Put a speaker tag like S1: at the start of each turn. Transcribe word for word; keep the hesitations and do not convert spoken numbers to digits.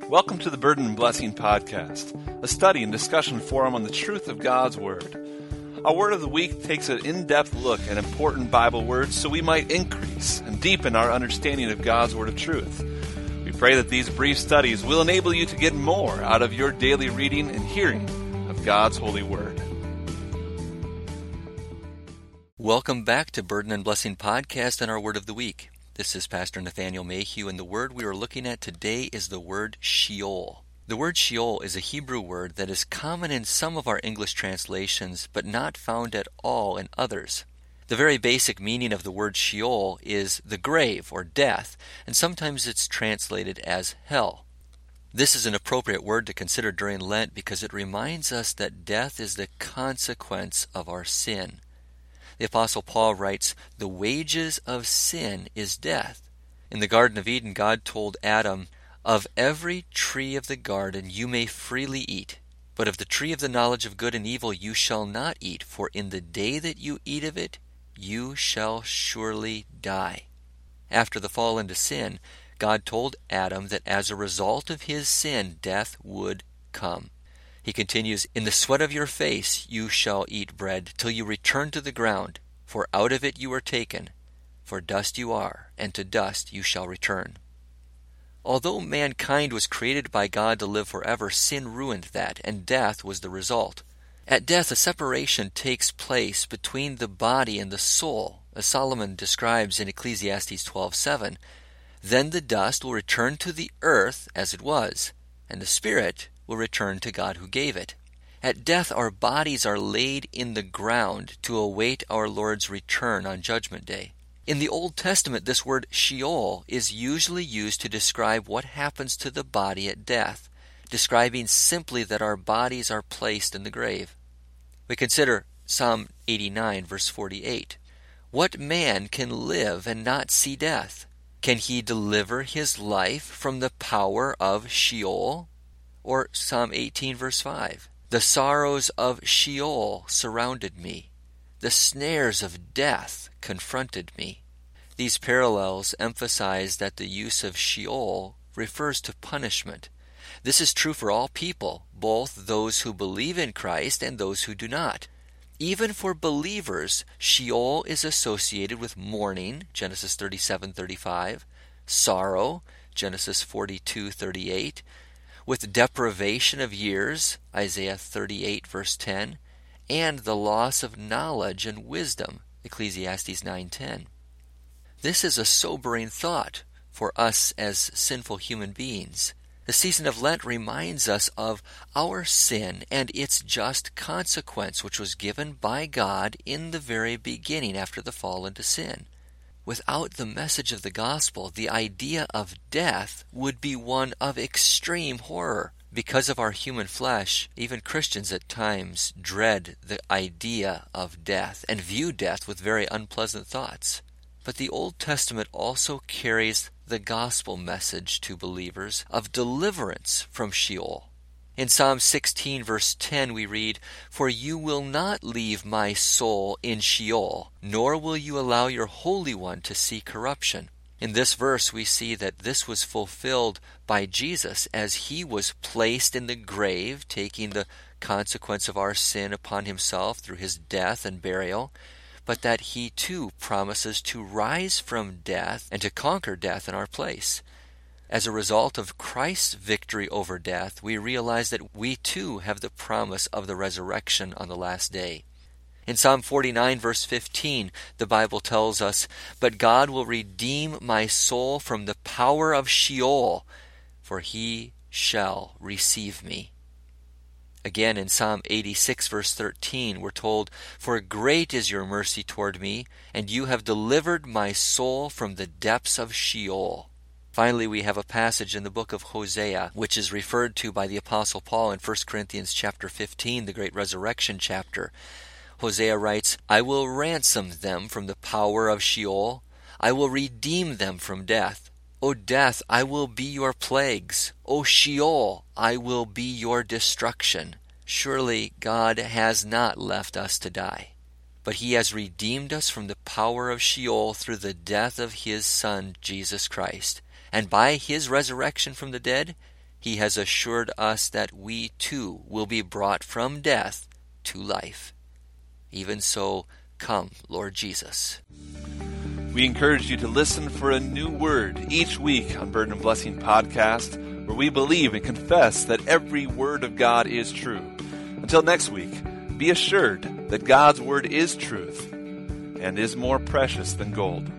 S1: Welcome to the Burden and Blessing Podcast, a study and discussion forum on the truth of God's Word. Our Word of the Week takes an in-depth look at important Bible words so we might increase and deepen our understanding of God's Word of truth. We pray that these brief studies will enable you to get more out of your daily reading and hearing of God's holy Word.
S2: Welcome back to Burden and Blessing Podcast and our Word of the Week. This is Pastor Nathaniel Mayhew, and the word we are looking at today is the word Sheol. The word Sheol is a Hebrew word that is common in some of our English translations, but not found at all in others. The very basic meaning of the word Sheol is the grave or death, and sometimes it's translated as hell. This is an appropriate word to consider during Lent because it reminds us that death is the consequence of our sin. The Apostle Paul writes, "The wages of sin is death." In the Garden of Eden, God told Adam, "Of every tree of the garden you may freely eat, but of the tree of the knowledge of good and evil you shall not eat, for in the day that you eat of it, you shall surely die." After the fall into sin, God told Adam that as a result of his sin, death would come. He continues, "In the sweat of your face you shall eat bread, till you return to the ground, for out of it you are taken. For dust you are, and to dust you shall return." Although mankind was created by God to live forever, sin ruined that, and death was the result. At death, a separation takes place between the body and the soul, as Solomon describes in Ecclesiastes twelve seven. "Then the dust will return to the earth as it was, and the spirit will return to God who gave it." At death, our bodies are laid in the ground to await our Lord's return on Judgment Day. In the Old Testament, this word Sheol is usually used to describe what happens to the body at death, describing simply that our bodies are placed in the grave. We consider Psalm eighty-nine, verse forty-eight. "What man can live and not see death? Can he deliver his life from the power of Sheol?" Or Psalm eighteen, verse five. "The sorrows of Sheol surrounded me. The snares of death confronted me." These parallels emphasize that the use of Sheol refers to punishment. This is true for all people, both those who believe in Christ and those who do not. Even for believers, Sheol is associated with mourning, Genesis thirty-seven thirty-five, sorrow, Genesis forty-two thirty-eight, with deprivation of years, Isaiah thirty-eight verse ten, and the loss of knowledge and wisdom, Ecclesiastes nine ten. This is a sobering thought for us as sinful human beings. The season of Lent reminds us of our sin and its just consequence, which was given by God in the very beginning after the fall into sin. Without the message of the gospel, the idea of death would be one of extreme horror. Because of our human flesh, even Christians at times dread the idea of death and view death with very unpleasant thoughts. But the Old Testament also carries the gospel message to believers of deliverance from Sheol. In Psalm sixteen, verse ten, we read, "For you will not leave my soul in Sheol, nor will you allow your Holy One to see corruption." In this verse, we see that this was fulfilled by Jesus as he was placed in the grave, taking the consequence of our sin upon himself through his death and burial, but that he too promises to rise from death and to conquer death in our place. As a result of Christ's victory over death, we realize that we too have the promise of the resurrection on the last day. In Psalm forty-nine, verse fifteen, the Bible tells us, "But God will redeem my soul from the power of Sheol, for he shall receive me." Again, in Psalm eighty-six, verse thirteen, we're told, "For great is your mercy toward me, and you have delivered my soul from the depths of Sheol." Finally, we have a passage in the book of Hosea, which is referred to by the Apostle Paul in First Corinthians chapter fifteen, the great resurrection chapter. Hosea writes, "I will ransom them from the power of Sheol. I will redeem them from death. O death, I will be your plagues. O Sheol, I will be your destruction." Surely God has not left us to die, but he has redeemed us from the power of Sheol through the death of his Son, Jesus Christ. And by his resurrection from the dead, He has assured us that we too will be brought from death to life. Even so, come, Lord Jesus.
S1: We encourage you to listen for a new word each week on Burden and Blessing Podcast, where we believe and confess that every word of God is true. Until next week, be assured that God's word is truth and is more precious than gold.